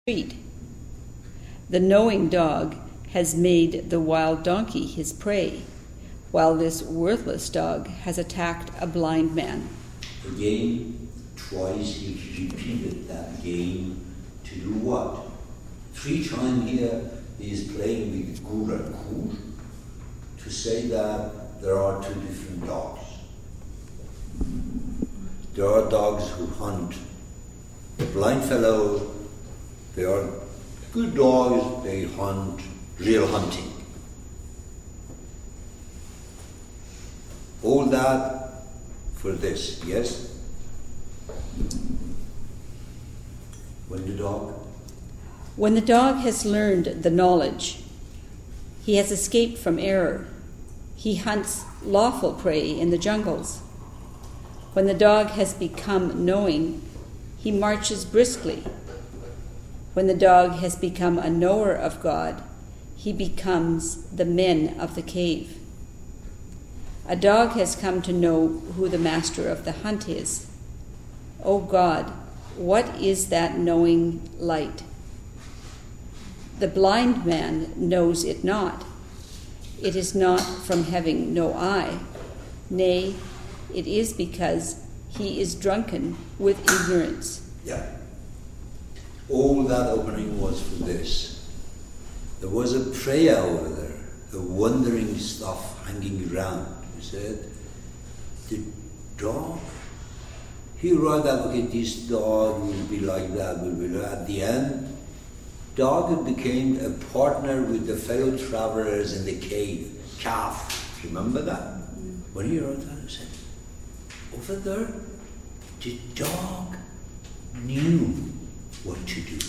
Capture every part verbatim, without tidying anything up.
street. The knowing dog has made the wild donkey his prey, while this worthless dog has attacked a blind man. Again, twice he repeated that game to do what? Three times here he is playing with Gur and Kur to say that there are two different dogs. There are dogs who hunt. The blind fellow, they are good dogs, they hunt real hunting. All that for this, yes? When the dog? When the dog has learned the knowledge, he has escaped from error. He hunts lawful prey in the jungles. When the dog has become knowing, he marches briskly. When the dog has become a knower of God, he becomes the men of the cave. A dog has come to know who the master of the hunt is. O God, what is that knowing light? The blind man knows it not. It is not from having no eye. Nay, it is because he is drunken with ignorance. Yeah. All that opening was for this. There was a prayer over there, the wandering stuff hanging around. He said, the dog, he wrote that, okay, this dog will be like that, will be like that. At the end, dog became a partner with the fellow travelers in the cave, calf. Remember that? Mm-hmm. When he wrote that, he said, over there, the dog knew what to do.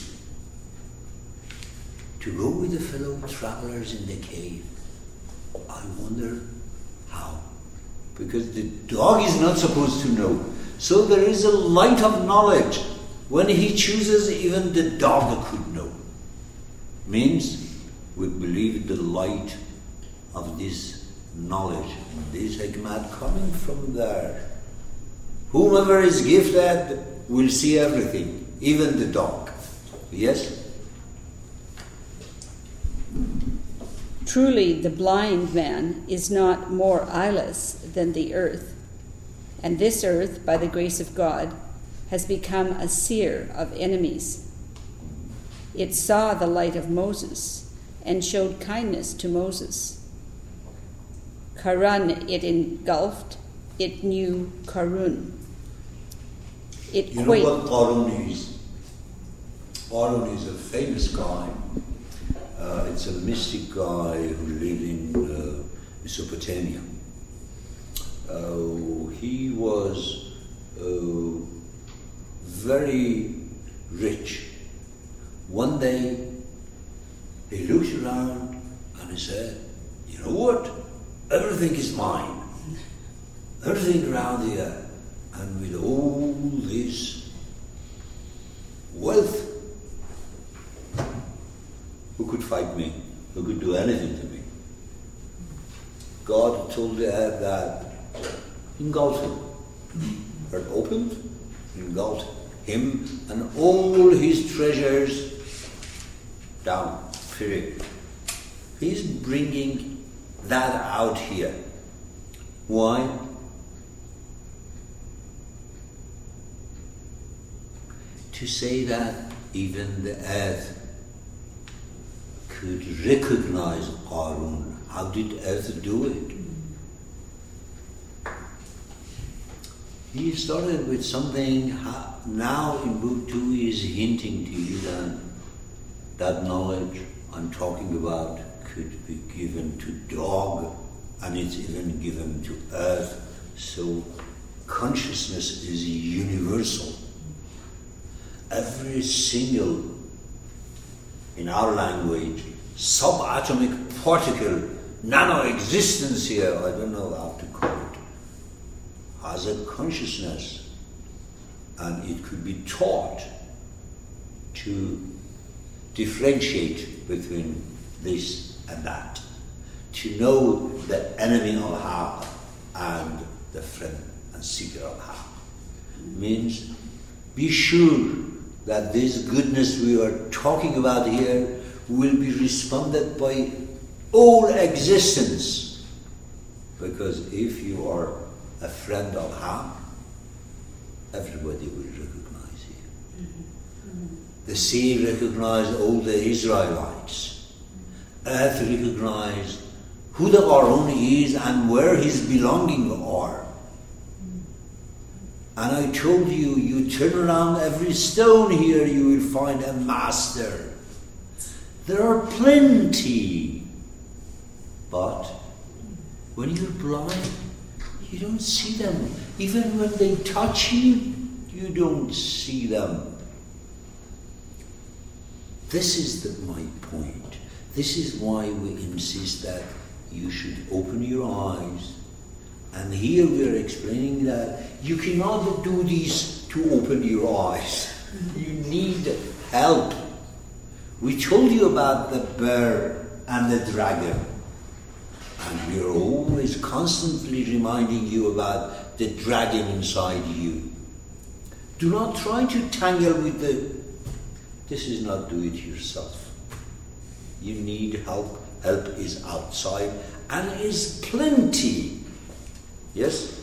To go with the fellow travelers in the cave. I wonder how. Because the dog is not supposed to know. So there is a light of knowledge. When he chooses, even the dog could know. Means we believe the light of this knowledge, this hikmat coming from there. Whomever is gifted will see everything, even the dog. Yes? Truly, the blind man is not more eyeless than the earth, and this earth, by the grace of God, has become a seer of enemies. It saw the light of Moses and showed kindness to Moses. Karan it engulfed, it knew Karun. It you quaked. know what Qarun is? Qarun is a famous guy. Uh, it's a mystic guy who lived in uh, Mesopotamia. Uh, he was uh, very rich. One day, he looked around and he said, you know what? Everything is mine. Everything around here. And with all this wealth, who could fight me? Who could do anything to me? God told the earth that engulfed him. Earth opened, engulfed him and all his treasures down. Period. He's bringing that out here. Why? To say that even the earth could recognize Qarun. How did earth do it? He started with something, now in book two he is hinting to you that that knowledge I'm talking about could be given to dog, and it's even given to earth. So consciousness is universal. Every single, in our language, subatomic particle, nano-existence here, I don't know how to call it, has a consciousness, and it could be taught to differentiate between this and that, to know the enemy of Allah and the friend and seeker of Allah. Means be sure that this goodness we are talking about here will be responded by all existence. Because if you are a friend of Ham, everybody will recognize you. Mm-hmm. The sea recognized all the Israelites. Earth recognized who the Aaron is and where his belongings are. And I told you, you turn around every stone here, you will find a master. There are plenty. But when you're blind, you don't see them. Even when they touch you, you don't see them. This is the, my point. This is why we insist that you should open your eyes. And here we are explaining that you cannot do this to open your eyes. You need help. We told you about the bear and the dragon. And we are always constantly reminding you about the dragon inside you. Do not try to tangle with the... This is not do it yourself. You need help. Help is outside and is plenty. Yes?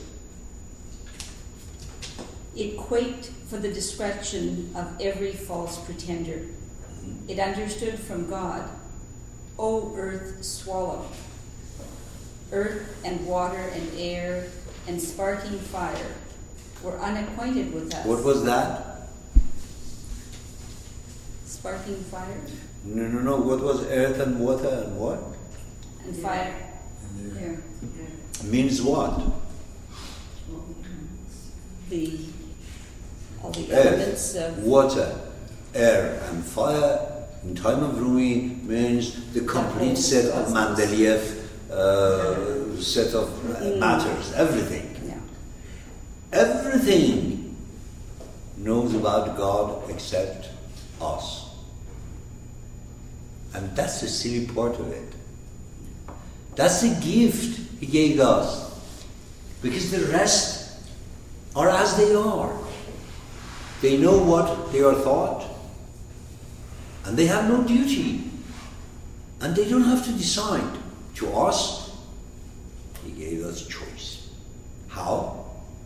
It quaked for the destruction of every false pretender. Mm-hmm. It understood from God, O earth, swallow. Earth and water and air and sparking fire were unacquainted with us. What was that? Sparking fire? No, no, no. What was earth and water and what? And fire. And air. air. Means what? The all the earth, elements of water, air, and fire in time of Rumi means the complete set of Mendeleev uh, set of uh, matters, everything. Yeah. Everything knows about God except us. And that's the silly part of it. That's the gift He gave us. Because the rest are as they are. They know what they are thought. And they have no duty. And they don't have to decide. To us, He gave us choice. How?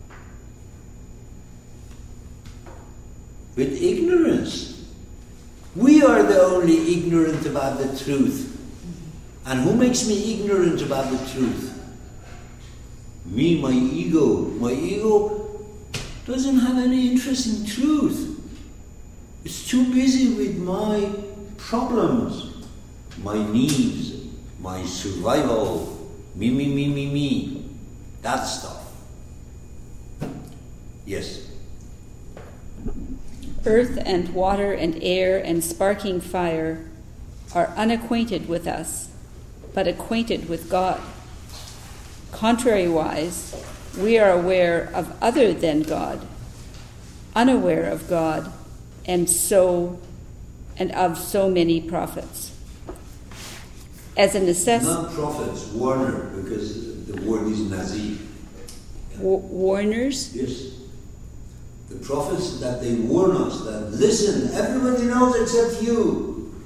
With ignorance. We are the only ignorant about the truth. And who makes me ignorant about the truth? Me, my ego. My ego doesn't have any interest in truth. It's too busy with my problems, my needs, my survival, me, me, me, me, me. That stuff. Yes. Earth and water and air and sparking fire are unacquainted with us, but acquainted with God. Contrariwise, we are aware of other than God, unaware of God, and so and of so many prophets. As a necessity, not prophets, warner, because the word is Nazir. W- warners. Yes. The prophets that they warn us that listen, everybody knows except you.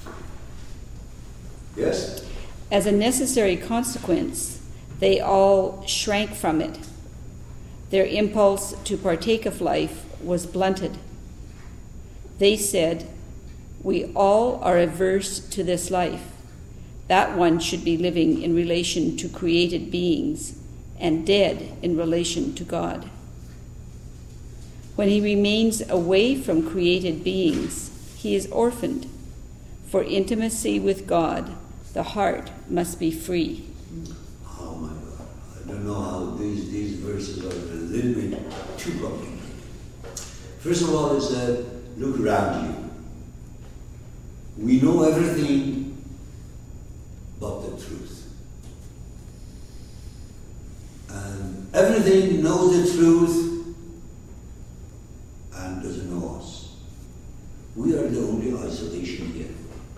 Yes. As a necessary consequence, they all shrank from it. Their impulse to partake of life was blunted. They said, "We all are averse to this life. That one should be living in relation to created beings and dead in relation to God." When he remains away from created beings, he is orphaned. For intimacy with God, the heart must be free. Oh my God. I don't know how these, these verses are a little bit too complicated. First of all, is that look around you. We know everything but the truth. And everything knows the truth and doesn't know us. We are the only isolation here.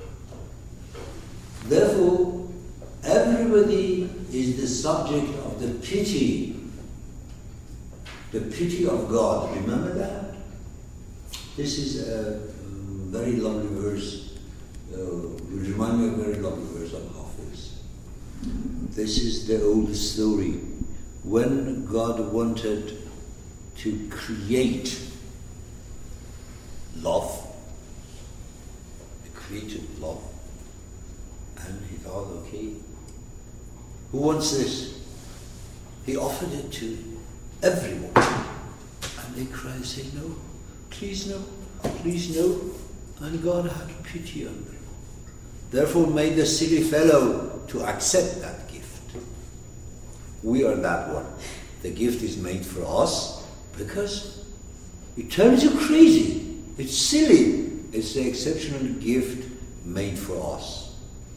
Therefore, everybody is the subject of the pity, the pity of God. Remember that? This is a um, very lovely verse. Uh, will remind me of a very lovely verse of Hafiz. This is the old story. When God wanted to create love, He created love, and He thought, okay, who wants this? He offered it to everyone, and they cried, say, no, please no, please no, and God had pity on them. Therefore made the silly fellow to accept that gift. We are that one. The gift is made for us because it turns you crazy. It's silly. It's the exceptional gift made for us.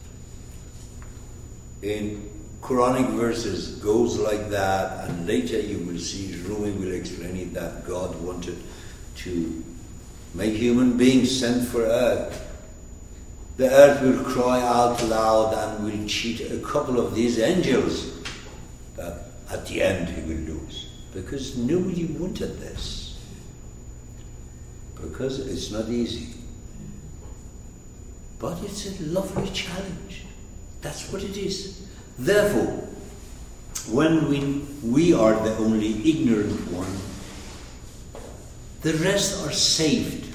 In Quranic verses goes like that, and later you will see, Rumi will explain it, that God wanted to make human beings sent for earth. The earth will cry out loud and will cheat a couple of these angels that at the end he will lose. Because nobody wanted this. Because it's not easy. But it's a lovely challenge. That's what it is. Therefore, when we, we are the only ignorant one, the rest are saved.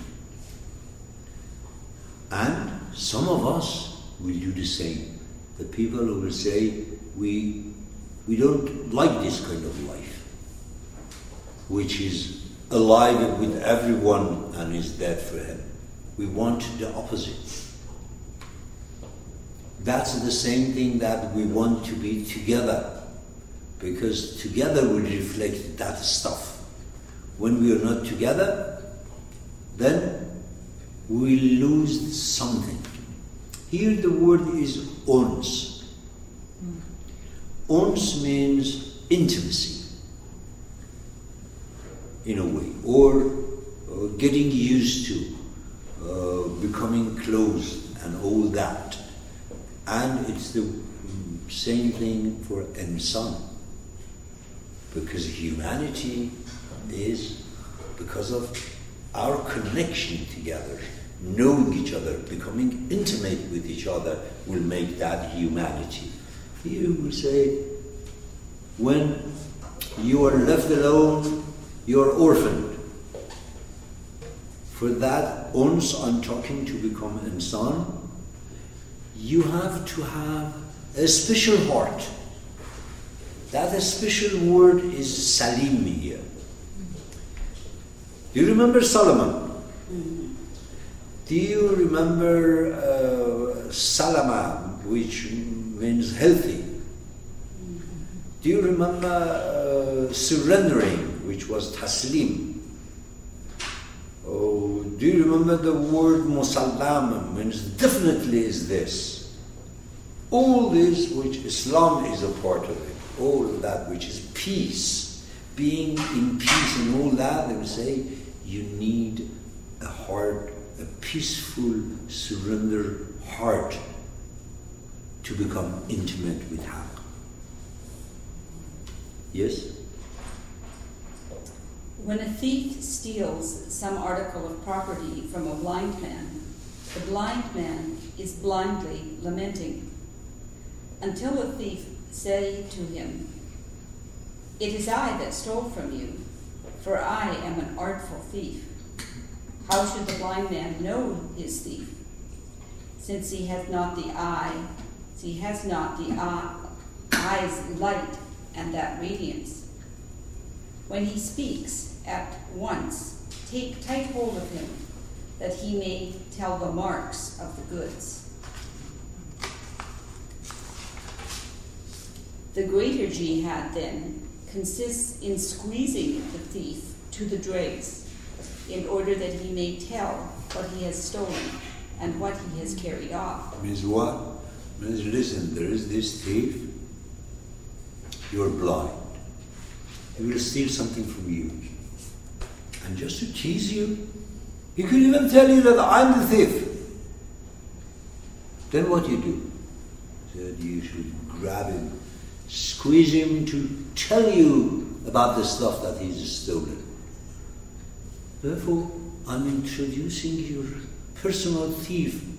And some of us will do the same. The people who will say, we, we don't like this kind of life, which is alive with everyone and is dead for him. We want the opposite. That's the same thing that we want to be together, because together will reflect that stuff. When we are not together, then we lose something. Here the word is ons. Ons means intimacy, in a way, or uh, getting used to, uh, becoming close and all that. And it's the same thing for insan, because humanity is because of our connection together, knowing each other, becoming intimate with each other will make that humanity. Here we say, when you are left alone, you are orphaned. For that ons I'm talking to become insan, you have to have a special heart. That special word is salim here. Do you remember Solomon? Mm-hmm. Do you remember uh, salama, which means healthy? Mm-hmm. Do you remember uh, surrendering, which was taslim? Oh, do you remember the word musallam, means definitely is this? All this which Islam is a part of it, all that which is peace, being in peace and all that, they will say, you need a heart, a peaceful, surrender heart to become intimate with Haqq. Yes? When a thief steals some article of property from a blind man, the blind man is blindly lamenting, until the thief say to him, "It is I that stole from you, for I am an artful thief." How should the blind man know his thief, since he has not the eye, he has not the eye, eye's light and that radiance? When he speaks at once, take tight hold of him, that he may tell the marks of the goods. The greater jihad, then, consists in squeezing the thief to the dregs, in order that he may tell what he has stolen and what he has carried off. Means what? Means, listen, there is this thief, you're blind. He will steal something from you. And just to tease you, he could even tell you that I'm the thief. Then what do you do? That you should grab him, squeeze him to tell you about the stuff that he's stolen. Therefore, I'm introducing your personal thief